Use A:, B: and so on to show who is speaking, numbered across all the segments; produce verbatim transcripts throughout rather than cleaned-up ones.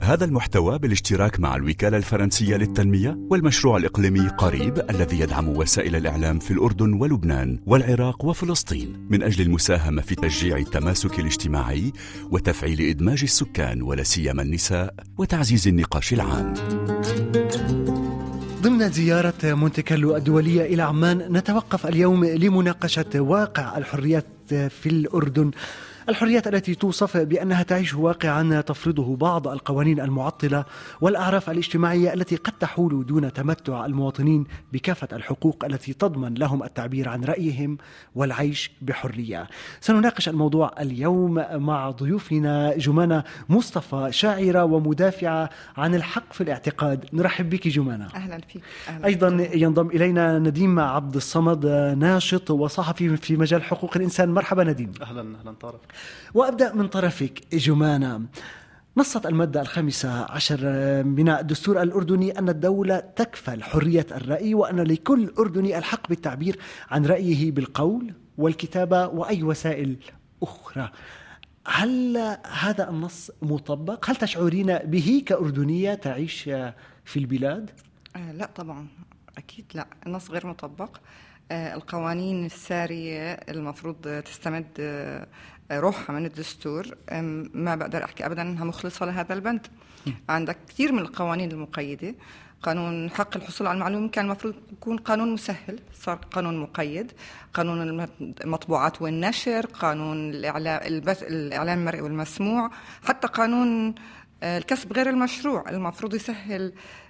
A: هذا المحتوى بالاشتراك مع الوكالة الفرنسية للتنمية والمشروع الإقليمي قريب الذي يدعم وسائل الإعلام في الأردن ولبنان والعراق وفلسطين من أجل المساهمة في تشجيع التماسك الاجتماعي وتفعيل إدماج السكان ولا سيما النساء وتعزيز النقاش العام.
B: ضمن زيارة مونتي كارلو الدولية إلى عمان نتوقف اليوم لمناقشة واقع الحريات في الأردن، الحريات التي توصف بأنها تعيش واقعا تفرضه بعض القوانين المعطلة والأعراف الاجتماعية التي قد تحول دون تمتع المواطنين بكافة الحقوق التي تضمن لهم التعبير عن رأيهم والعيش بحرية. سنناقش الموضوع اليوم مع ضيوفنا جمانة مصطفى، شاعرة ومدافعة عن الحق في الاعتقاد. نرحب بك جمانة.
C: أهلا فيك. أهلا
B: أيضا
C: فيك.
B: ينضم إلينا نديم عبد الصمد، ناشط وصحفي في مجال حقوق الإنسان. مرحبا نديم.
D: أهلا أهلا طارق.
B: وأبدأ من طرفك جمانة. نصت المادة الخامسة عشر من الدستور الأردني أن الدولة تكفل حرية الرأي وأن لكل أردني الحق بالتعبير عن رأيه بالقول والكتابة وأي وسائل أخرى. هل هذا النص مطبق؟ هل تشعرين به كأردنية تعيش في البلاد؟
C: آه لا طبعا، أكيد لا، النص غير مطبق. آه القوانين السارية المفروض تستمد آه روحها من الدستور، ما بقدر أحكي أبداً أنها مخلصة لهذا البند. عندك كثير من القوانين المقيدة. قانون حق الحصول على المعلومة كان المفروض يكون قانون مسهل، صار قانون مقيد. قانون المطبوعات والنشر، قانون الإعلام البث الإعلام المرئي والمسموع، حتى قانون الكسب غير المشروع المفروض يسهل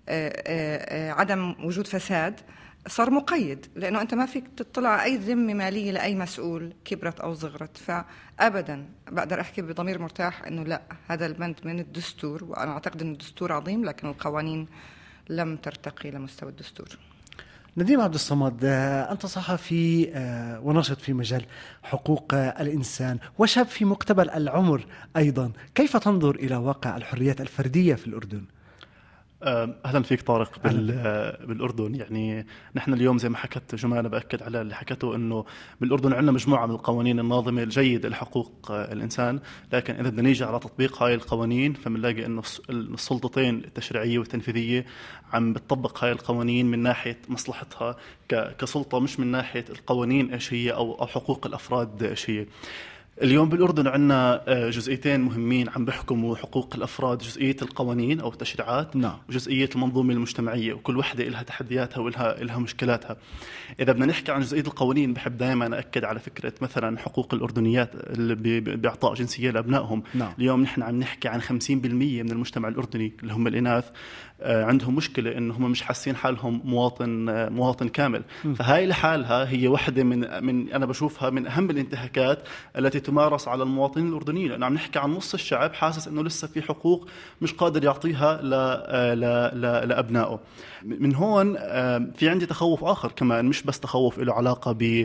C: عدم وجود فساد، صار مقيد، لأنه أنت ما فيك تطلع على أي ذمة مالية لأي مسؤول كبرت أو صغرت. فأبداً بقدر أحكي بضمير مرتاح أنه لا، هذا البند من الدستور، وأنا أعتقد أن الدستور عظيم لكن القوانين لم ترتقي لمستوى الدستور.
B: نديم عبد الصمد، أنت صحفي وناشط في مجال حقوق الإنسان وشاب في مقتبل العمر أيضاً، كيف تنظر إلى واقع الحريات الفردية في الأردن؟
D: أهلا فيك طارق. بالأردن يعني نحن اليوم زي ما حكت جمانة، بأكد على اللي حكته، أنه بالأردن عندنا مجموعة من القوانين الناظمة الجيدة لحقوق الإنسان، لكن إذا بدنا نيجي على تطبيق هاي القوانين فمنلاقي أنه السلطتين التشريعية والتنفيذية عم بتطبق هاي القوانين من ناحية مصلحتها كسلطة، مش من ناحية القوانين إيش هي أو حقوق الأفراد إيش هي. اليوم بالأردن عندنا جزئيتين مهمين عم بحكموا حقوق الأفراد، جزئية القوانين أو التشريعات،
B: نعم.
D: وجزئية المنظومة المجتمعية، وكل وحدة إلها تحدياتها وإلها إلها مشكلاتها. إذا بدنا نحكي عن جزئية القوانين، بحب دائما أكد على فكرة مثلا حقوق الأردنيات اللي بإعطاء جنسية لأبنائهم.
B: نعم.
D: اليوم نحن عم نحكي عن خمسين بالمية من المجتمع الأردني اللي هم الإناث عندهم مشكلة إنهم مش حاسين حالهم مواطن مواطن كامل. م. فهاي لحالها هي واحدة من من أنا بشوفها من أهم الانتهاكات التي تمارس على المواطنين الأردنيين، لأنه عم نحكي عن نص الشعب حاسس إنه لسه في حقوق مش قادر يعطيها ل ل ل لأبنائه. من هون في عندي تخوف آخر كمان، مش بس تخوف له علاقة ب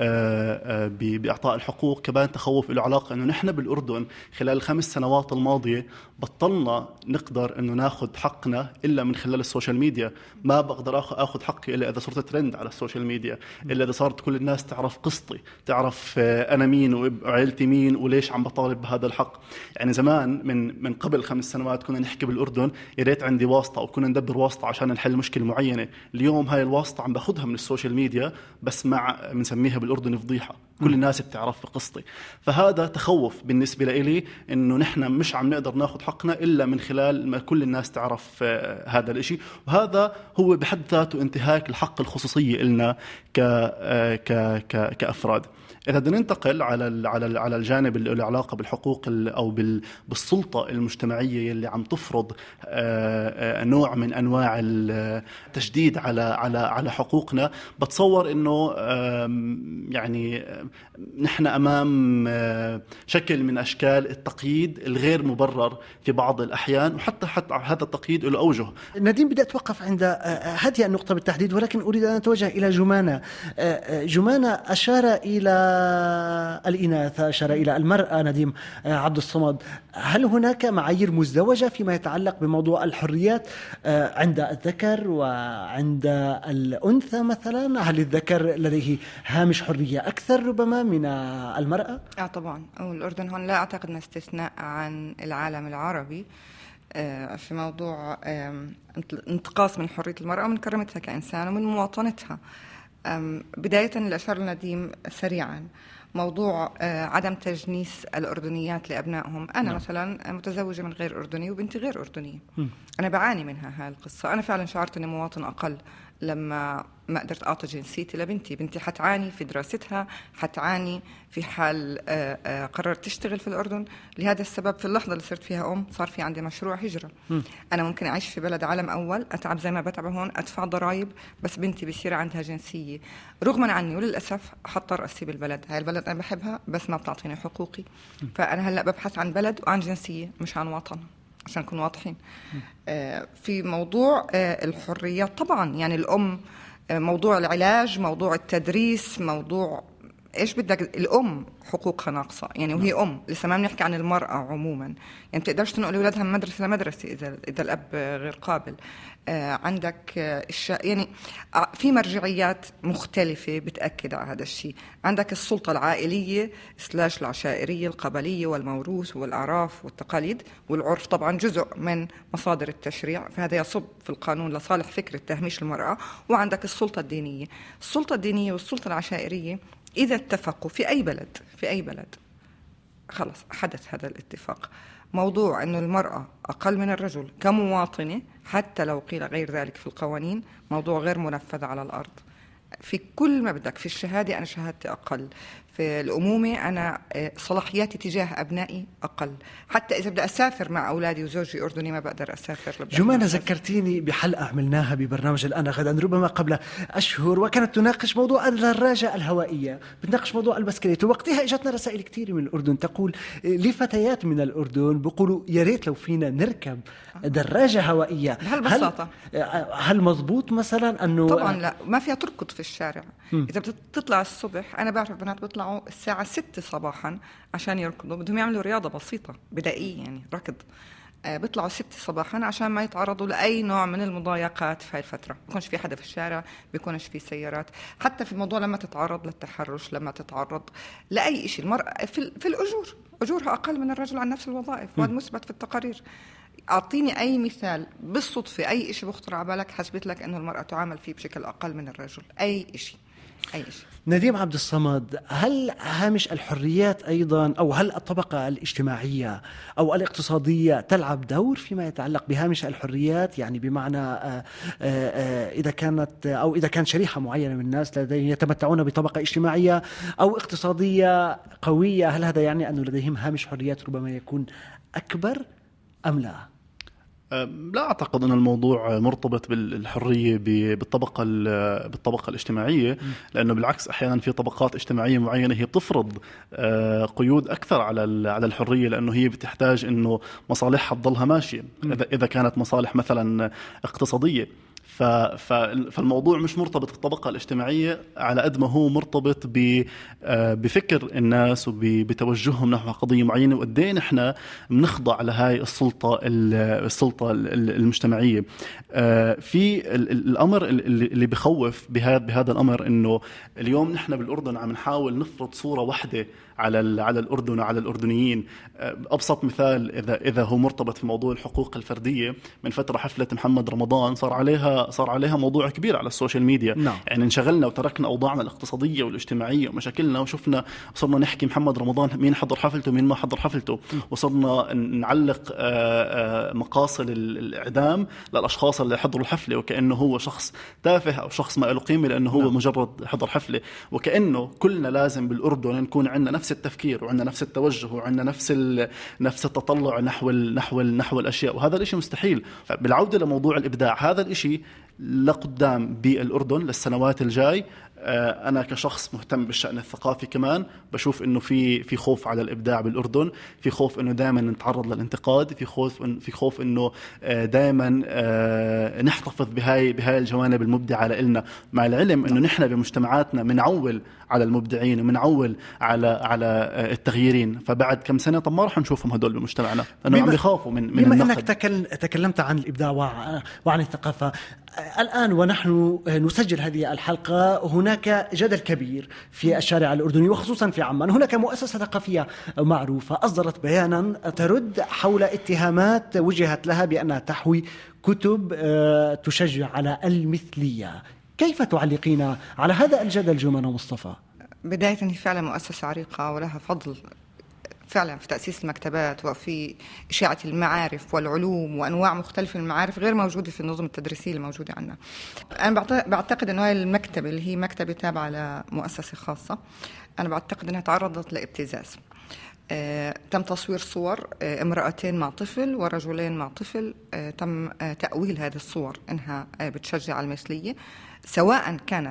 D: بإعطاء الحقوق، كمان تخوف له علاقة إنه نحن بالأردن خلال الخمس سنوات الماضية بطلنا نقدر إنه ناخد حقنا إلا من خلال السوشيال ميديا. ما بقدر أخذ حقي إلا إذا صرت ترند على السوشيال ميديا، إلا إذا صارت كل الناس تعرف قصتي، تعرف أنا مين وعائلتي مين وليش عم بطالب بهذا الحق. يعني زمان من من قبل خمس سنوات كنا نحكي بالأردن يا ريت عندي واسطة أو كنا ندبر واسطة عشان نحل مشكلة معينة. اليوم هاي الواسطة عم باخدها من السوشيال ميديا، بس مع بنسميها بالأردن فضيحة، كل الناس بتعرف قصتي. فهذا تخوف بالنسبة لي، إنه نحن مش عم نقدر ناخد حقنا إلا من خلال ما كل الناس تعرف هذا الإشي، وهذا هو بحد ذاته انتهاك الحق الخصوصية لنا ك ك ك كأفراد. إذا بدنا ننتقل على على على الجانب اللي له علاقة بالحقوق أو بالسلطة المجتمعية اللي عم تفرض نوع من أنواع التشديد على على على حقوقنا، بتصور إنه يعني نحن أمام شكل من أشكال التقييد الغير مبرر في بعض الأحيان، وحتى حتى هذا التقييد له أوجه.
B: نديم، بدي أتوقف عند هذه النقطة بالتحديد، ولكن أريد أن أتوجه إلى جمانة. جمانة أشار إلى الإناث، أشار إلى المرأة. نديم عبد الصمد، هل هناك معايير مزدوجة فيما يتعلق بموضوع الحريات عند الذكر وعند الأنثى مثلا؟ هل الذكر لديه هامش حرية أكثر ربما من المرأة؟
C: آه طبعا، والأردن هون لا أعتقد أن استثناء عن العالم العربي. في موضوع انتقاص من حرية المرأة ومن كرامتها كإنسان ومن مواطنتها. بداية الأشار النديم سريعا موضوع عدم تجنيس الأردنيات لأبنائهم. أنا م. مثلا متزوجة من غير أردني وبنتي غير أردنية. م. أنا بعاني منها هاي القصة. أنا فعلا شعرت أني مواطن أقل لما ما قدرت أعطي جنسيتي لبنتي. بنتي حتعاني في دراستها، حتعاني في حال قررت تشتغل في الأردن. لهذا السبب في اللحظة اللي صرت فيها أم صار في عندي مشروع هجرة. م. أنا ممكن أعيش في بلد عالم أول، أتعب زي ما بتعب هون، أدفع ضرائب، بس بنتي بيصير عندها جنسية رغما عني، وللأسف حضطر أسيب البلد. هاي البلد أنا بحبها بس ما بتعطيني حقوقي. م. فأنا هلأ ببحث عن بلد وعن جنسية مش عن وطن عشان نكون واضحين. آه في موضوع آه الحريات طبعا، يعني الأم، آه موضوع العلاج، موضوع التدريس، موضوع إيش بدك، الأم حقوقها ناقصة يعني، وهي أم. لسه ما بنحكي عن المرأة عموما، يعني بتقدرش تنقل أولادها من مدرسة لمدرسة إذا إذا الأب غير قابل. آه عندك آه الشا يعني آه في مرجعيات مختلفة بتأكد على هذا الشيء. عندك السلطة العائلية سلاش العشائرية القبلية والموروث والأعراف والتقاليد، والعرف طبعا جزء من مصادر التشريع، فهذا يصب في القانون لصالح فكرة تهميش المرأة. وعندك السلطة الدينية. السلطة الدينية والسلطة العشائرية إذا اتفقوا في أي بلد في أي بلد خلص حدث هذا الاتفاق. موضوع أن المرأة أقل من الرجل كمواطنة حتى لو قيل غير ذلك في القوانين موضوع غير منفذ على الأرض. في كل ما بدك، في الشهادة أنا شهادتي أقل، في الأمومة أنا صلاحياتي تجاه أبنائي أقل، حتى إذا بدي أسافر مع أولادي وزوجي أردني ما بقدر أسافر.
B: جمانة ذكرتيني بحلقة عملناها ببرنامج الآن غدا ربما قبل أشهر، وكانت تناقش موضوع الدراجة الهوائية، بتناقش موضوع البسكليت، ووقتها إجتنا رسائل كتير من الأردن تقول لفتيات من الأردن بيقولوا يا ريت لو فينا نركب دراجة هوائية.
C: بهالبساطة
B: هل, هل مضبوط مثلا أنه
C: طبعا لا، ما فيها تركض في الشارع. م. إذا بتطلع الصبح، أنا بعرف بنات بيطلعوا الساعة ستة صباحا عشان يركضوا، بدهم يعملوا رياضة بسيطة بدائية يعني ركض. آه بيطلعوا ستة صباحا عشان ما يتعرضوا لأي نوع من المضايقات في هاي الفترة. بيكونش في حدا في الشارع، بيكونش في سيارات. حتى في الموضوع لما تتعرض للتحرش، لما تتعرض لأي شيء، المرأة في, في الأجور أجورها أقل من الرجل عن نفس الوظائف، وهذا مثبت في التقارير. أعطيني أي مثال بالصدفة، أي شيء بخطر على بالك حسبت لك أنه المرأة تعامل فيه بشكل أقل من الرجل. أي شيء أي شيء.
B: نديم عبد الصمد، هل هامش الحريات أيضا أو هل الطبقة الاجتماعية أو الاقتصادية تلعب دور فيما يتعلق بهامش الحريات؟ يعني بمعنى آآ آآ إذا كانت أو إذا كان شريحة معينة من الناس لديهم يتمتعون بطبقة اجتماعية أو اقتصادية قوية، هل هذا يعني أنه لديهم هامش حريات ربما يكون أكبر أم لا؟
D: لا أعتقد أن الموضوع مرتبط بالحرية بالطبقة بالطبقة الاجتماعية، لأنه بالعكس أحيانا في طبقات اجتماعية معينة هي بتفرض قيود أكثر على على الحرية، لأنه هي بتحتاج إنه مصالحها تضلها ماشية إذا كانت مصالح مثلا اقتصادية. فالموضوع مش مرتبط بالطبقة الاجتماعية على قد ما هو مرتبط بفكر الناس وبتوجههم نحو قضية معينة، وقدين احنا بنخضع لهاي السلطة السلطة المجتمعية. في الأمر اللي بخوف بهذا بهذا الأمر إنه اليوم نحن بالأردن عم نحاول نفرض صورة واحدة على على الأردن وعلى الأردنيين. أبسط مثال إذا إذا هو مرتبط في موضوع الحقوق الفردية، من فترة حفلة محمد رمضان صار عليها صار عليها موضوع كبير على السوشيال ميديا. نعم. يعني انشغلنا وتركنا أوضاعنا الاقتصادية والاجتماعية ومشاكلنا، وشفنا صرنا نحكي محمد رمضان مين حضر حفلته ومين ما حضر حفلته، وصرنا نعلق مقاصد الإعدام للأشخاص اللي حضروا الحفلة وكأنه هو شخص تافه أو شخص ما له قيمة لأنه هو نعم. مجرد حضر حفلة، وكأنه كلنا لازم بالأردن نكون عندنا نفس التفكير وعندنا نفس التوجه وعندنا نفس نفس التطلع نحو نحو نحو الأشياء، وهذا الإشي مستحيل. بالعودة لموضوع الإبداع، هذا الإشي لقدام بالأردن للسنوات الجاي. أنا كشخص مهتم بالشأن الثقافي كمان بشوف إنه في في خوف على الإبداع بالأردن، في خوف إنه دائما نتعرض للانتقاد، في خوف في خوف إنه دائما نحتفظ بهاي بهاي الجوانب المبدعة لإلنا، مع العلم إنه نحن بمجتمعاتنا منعول على المبدعين ومنعول على على التغييرين، فبعد كم سنة طب ما راح نشوفهم هدول بمجتمعنا لأنه عم بيخافوا من من
B: بما
D: النقد.
B: إنك تكلمت عن الإبداع وعن الثقافة، الآن ونحن نسجل هذه الحلقة هناك جدل كبير في الشارع الأردني وخصوصا في عمان. هناك مؤسسة ثقافية معروفة أصدرت بيانا ترد حول اتهامات وجهت لها بأنها تحوي كتب تشجع على المثلية. كيف تعلقين على هذا الجدل جمانة مصطفى؟
C: بداية هي فعلا مؤسسة عريقة ولها فضل فعلا في تأسيس المكتبات وفي إشاعة المعارف والعلوم وأنواع مختلفة من المعارف غير موجودة في النظم التدريسية الموجودة عندنا. أنا بعتقد أنه هاي المكتبة اللي هي مكتبة تابعة لمؤسسة خاصة، أنا بعتقد أنها تعرضت لابتزاز. آه، تم تصوير صور آه، امرأتين مع طفل ورجلين مع طفل. آه، تم آه، تأويل هذه الصور أنها آه، بتشجع على المثلية، سواء كانت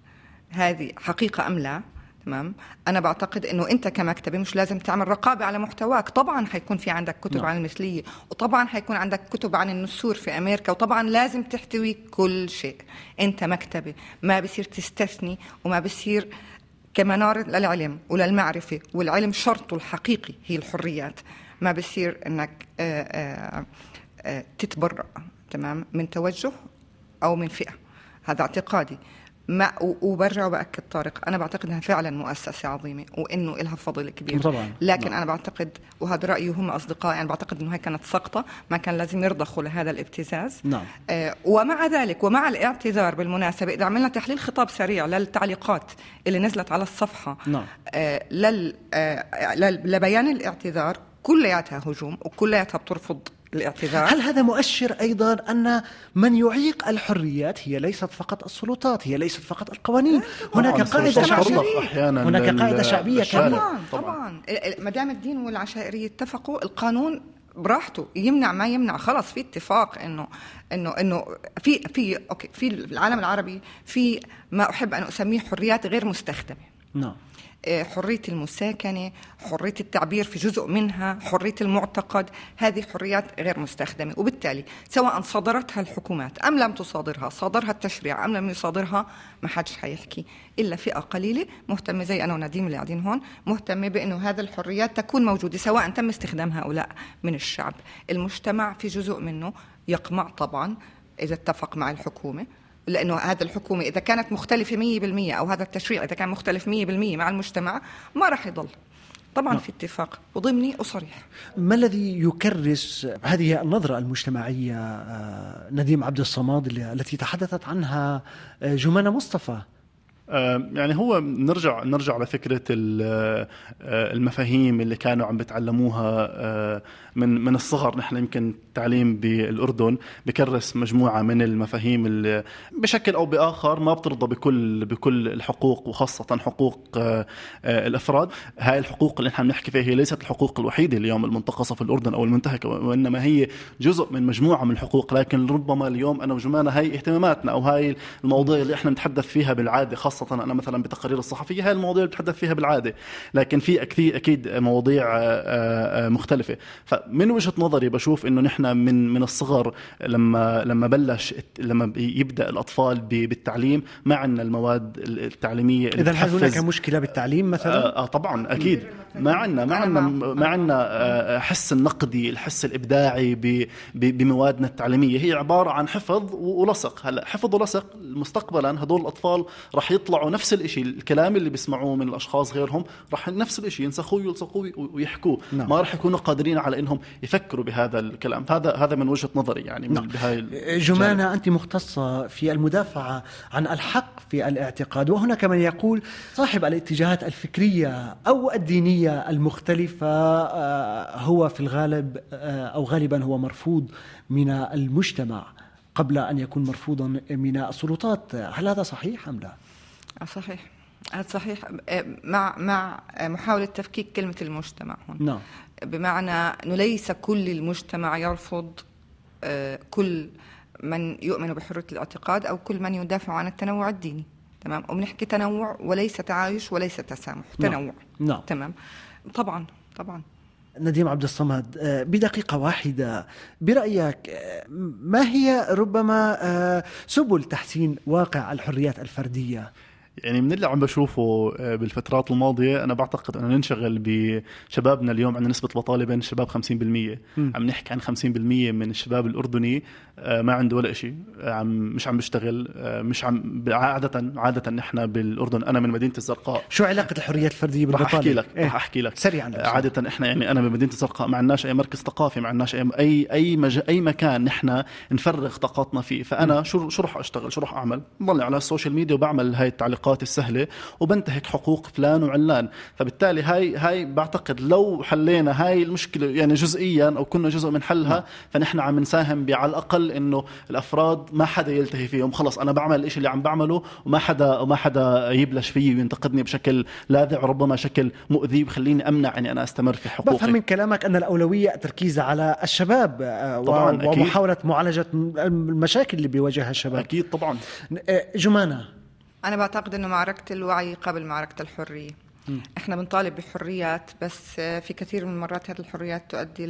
C: هذه حقيقة أم لا. تمام. أنا بعتقد إنه أنت كمكتبة مش لازم تعمل رقابة على محتواك. طبعا حيكون في عندك كتب نعم. عن المثلية، وطبعا حيكون عندك كتب عن النسور في أمريكا، وطبعا لازم تحتوي كل شيء. أنت مكتبة، ما بصير تستثني وما بصير كمنار للعلم وللمعرفة، والعلم شرطه الحقيقي هي الحريات. ما بصير إنك آآ آآ آآ تتبرأ تمام من توجه أو من فئة. هذا اعتقادي. ما وبرجع وبأكد طارق، أنا بعتقد أنها فعلا مؤسسة عظيمة وإنه إلها فضل كبير
B: طبعا.
C: لكن
B: نعم.
C: أنا بعتقد، وهذا رأيي هم أصدقائي، أنا بعتقد أنه هي كانت سقطة، ما كان لازم يرضخوا لهذا الابتزاز.
B: نعم.
C: آه ومع ذلك ومع الاعتذار بالمناسبة، إذا عملنا تحليل خطاب سريع للتعليقات اللي نزلت على الصفحة
B: نعم.
C: آه لل آه لبيان الاعتذار، كلياتها هجوم وكلياتها بترفض الاعتذار.
B: هل هذا مؤشر أيضا أن من يعيق الحريات هي ليست فقط السلطات، هي ليست فقط القوانين؟ هناك قاعدة شعبية، هناك قاعدة شعبية كبيرة.
C: طبعا طبعا ما دام الدين والعشائرية اتفقوا، القانون براحته يمنع ما يمنع. خلاص في اتفاق انه انه انه في في اوكي في العالم العربي في ما احب ان اسميه حريات غير مستخدمة.
B: نعم.
C: حرية المساكنة، حرية التعبير في جزء منها، حرية المعتقد، هذه حريات غير مستخدمة. وبالتالي سواء صادرتها الحكومات أم لم تصادرها، صادرها التشريع أم لم يصادرها، ما حدش حيحكي إلا فئة قليلة مهتمة زي أنا ونديم اللي قاعدين هون، مهتمة بأنه هذه الحريات تكون موجودة سواء تم استخدامها أو لا من الشعب. المجتمع في جزء منه يقمع طبعا إذا اتفق مع الحكومة، لأنه هذا الحكومة إذا كانت مختلفة مية بالمية أو هذا التشريع إذا كان مختلف مية بالمية مع المجتمع ما راح يضل. طبعا في اتفاق وضمني وصريح.
B: ما الذي يكرس هذه النظرة المجتمعية نديم عبد الصماد التي تحدثت عنها جمانة مصطفى؟
D: يعني هو نرجع نرجع لفكرة المفاهيم اللي كانوا عم بتعلموها من من الصغر. نحن يمكن التعليم بالأردن بكرس مجموعة من المفاهيم اللي بشكل أو بآخر ما بترضى بكل بكل الحقوق، وخاصة حقوق الأفراد. هاي الحقوق اللي نحن بنحكي فيها هي ليست الحقوق الوحيدة اليوم المنتقصة في الأردن أو المنتهكة، وإنما هي جزء من مجموعة من الحقوق. لكن ربما اليوم أنا وجمانة هاي اهتماماتنا أو هاي المواضيع اللي إحنا نتحدث فيها بالعادة، خاصة أنا مثلا بتقارير الصحفية هاي المواضيع اللي بتحدث فيها بالعادة، لكن في أكيد أكيد مواضيع مختلفة. فمن وجهة نظري بشوف إنه نحن من من الصغر لما لما بلش لما يبدأ الأطفال بالتعليم ما عندنا المواد التعليمية.
B: إذا هل هناك مشكلة بالتعليم مثلا؟
D: آه طبعا أكيد ما عندنا ما عندنا ما عندنا حس النقدي، الحس الإبداعي بموادنا التعليمية. هي عبارة عن حفظ ولصق. هلا حفظ ولصق مستقبلا هدول الأطفال راح يطلعوا نفس الإشي، الكلام اللي بيسمعوه من الأشخاص غيرهم راح نفس الإشي ينسخوه يلصقوه ويحكوه. نعم. ما راح يكونوا قادرين على إنهم يفكروا بهذا الكلام. هذا هذا من وجهة نظري يعني. نعم. بهاي
B: جمانة أنت مختصة في المدافعة عن الحق في الاعتقاد، وهناك من يقول صاحب الاتجاهات الفكرية أو الدينية المختلفة هو في الغالب أو غالبا هو مرفوض من المجتمع قبل أن يكون مرفوضا من السلطات. هل هذا صحيح أم لا؟
C: صحيح، هذا صحيح، مع مع محاولة تفكيك كلمة المجتمع هون.
B: نعم.
C: بمعنى أنه ليس كل المجتمع يرفض كل من يؤمن بحرية الاعتقاد أو كل من يدافع عن التنوع الديني. تمام. وبنحكي تنوع وليس تعايش وليس تسامح. تنوع.
B: نعم. نعم.
C: تمام. طبعا طبعا.
B: نديم عبد الصمد، بدقيقة واحدة برأيك ما هي ربما سبل تحسين واقع الحريات الفردية؟
D: يعني من اللي عم بشوفه بالفترات الماضية أنا بعتقد أنه ننشغل بشبابنا اليوم. عندنا نسبة بطالة بين الشباب خمسين بالمية. م. عم نحكي عن خمسين بالمية من الشباب الأردني ما عنده ولا إشي، عم مش عم بيشتغل، مش عم عادة عادة نحن بالأردن. أنا من مدينة الزرقاء.
B: شو علاقة الحريات الفردية بالبطالة؟
D: رح أحكي لك إيه؟ رح أحكي لك
B: سريعا.
D: عادة إحنا يعني أنا بمدينة الزرقاء ما عندناش أي مركز ثقافي، ما عندناش أي أي أي, مج... أي مكان نحن نفرغ طاقتنا فيه. فأنا م. شو شو رح أشتغل، شو رح أعمل؟ بضل على السوشيال ميديا وبعمل هاي التعليقات السهلة وبنتهك حقوق فلان وعلان. فبالتالي هاي هاي بعتقد لو حلينا هاي المشكلة يعني جزئيا أو كنا جزء من حلها، فنحن عم نساهم على الأقل إنه الأفراد ما حدا يلتهي فيهم. خلص أنا بعمل الإشي اللي عم بعمله وما حدا وما حدا يبلش فيه وينتقدني بشكل لاذع وربما شكل مؤذي وخليني أمنع إني أنا أستمر في حقوقي.
B: بفهم من كلامك أن الأولوية التركيز على الشباب
D: طبعاً
B: ومحاولة معالجة المشاكل اللي بيواجهها الشباب.
D: أكيد طبعاً.
B: جمانة،
C: أنا بعتقد أنه معركة الوعي قبل معركة الحرية. م. إحنا بنطالب بحريات، بس في كثير من المرات هذه الحريات تؤدي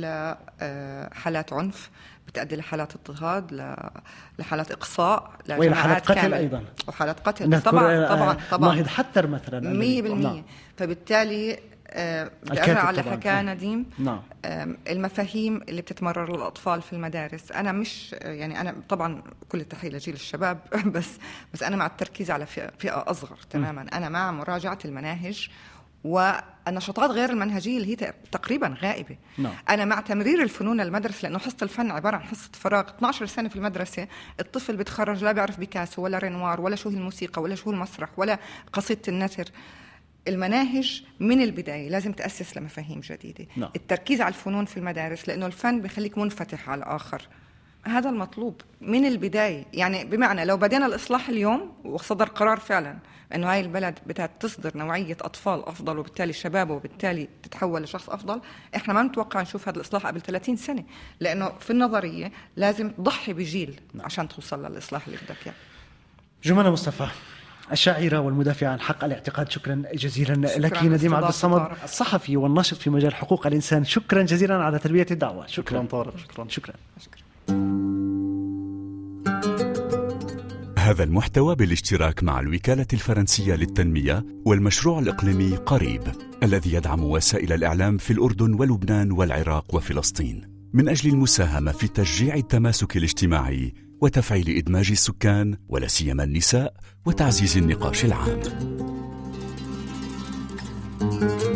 C: لحالات عنف، بتؤدي لحالات اضطهاد، لحالات إقصاء،
B: لحالات قتل كامل. أيضا
C: وحالات قتل طبعا طبعا طبعا
B: ماهد حتر مثلا
C: مية بالمية. فبالتالي بأرجع على حكاية نديم.
B: نعم.
C: المفاهيم اللي بتتمرر للأطفال في المدارس، أنا مش يعني أنا طبعا كل التحية لجيل الشباب بس بس أنا مع التركيز على فئة أصغر تماما. أنا مع مراجعة المناهج والنشاطات غير المنهجية اللي هي تقريبا غائبة.
B: نعم.
C: أنا مع تمرير الفنون المدرسة، لأنه حصة الفن عبارة عن حصة فراغ. اثنتي عشرة سنة في المدرسة الطفل بيتخرج لا بيعرف بيكاسو ولا رينوار ولا شو هي الموسيقى ولا شو المسرح ولا قصيدة النثر. المناهج من البداية لازم تأسس لمفاهيم جديدة.
B: نعم.
C: التركيز على الفنون في المدارس، لأنه الفن بيخليك منفتح على الآخر. هذا المطلوب من البداية. يعني بمعنى لو بدينا الإصلاح اليوم وصدر قرار فعلا أنه هاي البلد بدها تصدر نوعية أطفال أفضل وبالتالي شباب وبالتالي تتحول لشخص أفضل، إحنا ما نتوقع نشوف هذا الإصلاح قبل ثلاثين سنة، لأنه في النظرية لازم تضحي بجيل عشان توصل للإصلاح اللي بدك إياه.
B: جمانة مصطفى، الشاعرة والمدافعة عن حق الاعتقاد، شكرا جزيلا شكرا لك. نديم عبد الصمد، الصحفي والناشط في مجال حقوق الإنسان، شكرا جزيلا على تلبية الدعوة. شكرا
D: شكرا طارق. شكرا
B: شكرا,
C: شكرا.
A: هذا المحتوى بالاشتراك مع الوكالة الفرنسية للتنمية والمشروع الإقليمي قريب الذي يدعم وسائل الإعلام في الأردن ولبنان والعراق وفلسطين من أجل المساهمة في تشجيع التماسك الاجتماعي وتفعيل إدماج السكان ولا سيما النساء وتعزيز النقاش العام.